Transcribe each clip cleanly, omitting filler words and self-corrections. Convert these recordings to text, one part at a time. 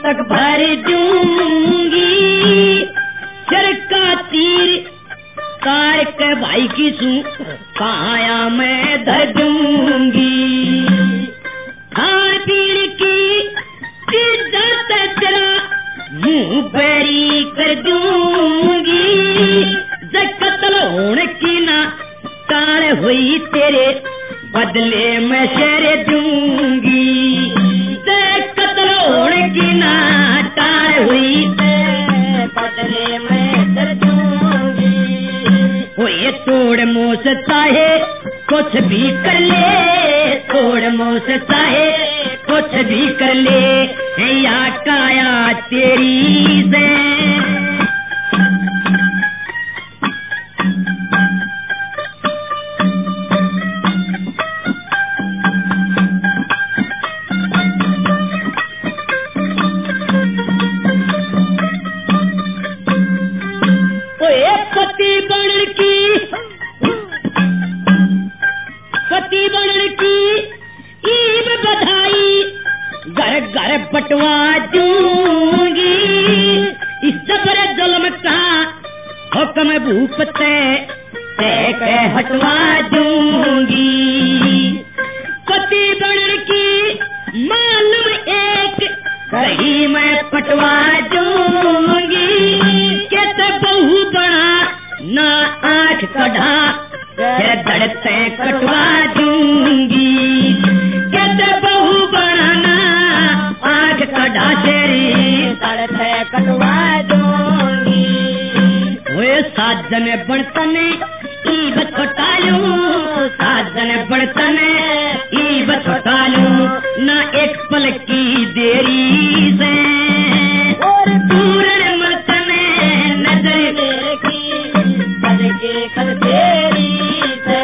तक भर दूंगी, सिर का तीर कार के भाई की काया मैं धर दूंगी। खान पीन की इज्जत तेरा मुंह बैरी कर दूंगी, जब कत्ल होने की ना टाल हुई तेरे बदले में शेर दूंगी, जब कत्ल होने की ना टाल हुई तेरे बदले में शेर दूंगी। ये तोड़ मोस चाहे कुछ भी कर ले, तोड़ मोस चाहे कुछ भी कर ले, या काया तेरी से बटवा दूंगी, इस जबर जुल्म का हुक्म भूपते के हटवा दूंगी। पति बनने की मालूम एक कहीं मैं पटवा दूंगी, कहते बहू बना ना आंख कढ़ा धड़ते कटवा दूंगी, कहते बहू बना कढ़ा तेरी तड़ते कटवा दूंगी। वे साजन बर्तन ईब छोटालू, साजन बर्तन ईब छोटालू, ना एक पल की देरी से और पूरे मर्तन नजर देखी कल के कल तेरी से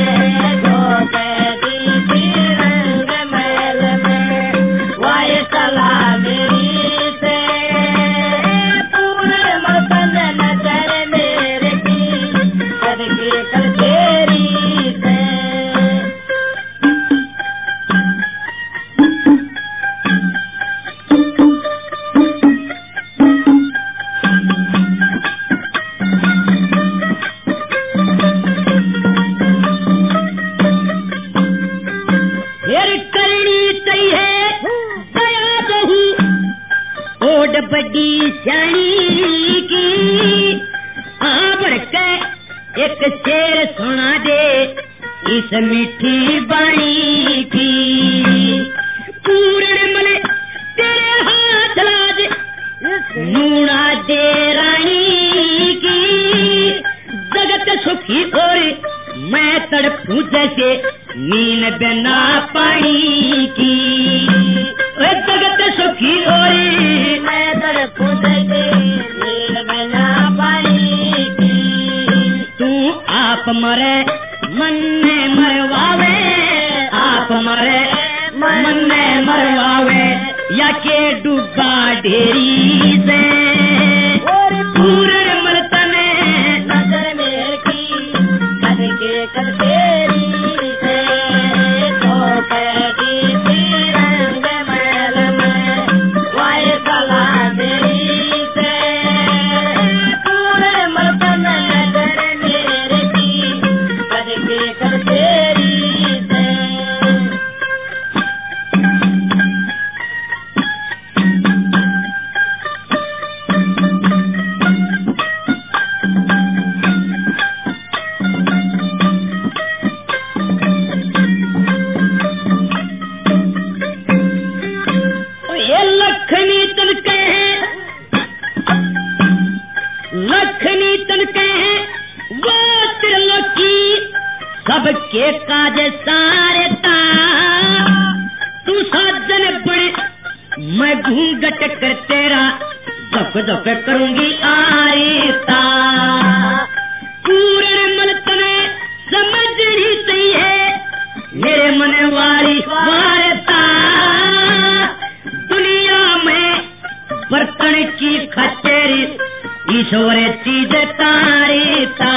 बड़ी जानी की आबर के एक शेर सुना दे इस मीठी बाणी की। पूर्ण मले तेरे हाथ लाज नूना दे रानी की, जगत सुखी और मैं तड़पू जैसे नींद बिना पानी की। जगत सुखी और मैं तड़पू जैसे नींद बिना पानी की। तू आप मरे मन में मरवावे, आप मरे मन में मरवावे, या के डूबा ढेरी से पूरे मरतन नजर में की कद के कद तेरी से तो पैदी रंग मैल में वाय कला तेरी से पूरे मरतन नजर मेरे की कद के कद तेरी से। लखनी तन कहे वो त्रिलोकी सबके काज सारे ता, तू साजन बड़े मैं घूंघट कर तेरा धक धक करूंगी आरिता। पूर्ण मन तने समझ ही सही है मेरे मन वाली वारता, दुनिया में बर्तन की खचेरी ईश्वर चीज तारीता।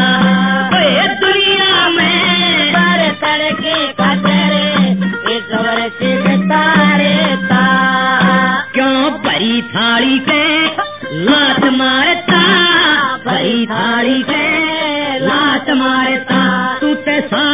दुनिया में बर्तन की खचेरी ईश्वर चीज तारीता। क्यों भरी थाली के लात मारता तू ते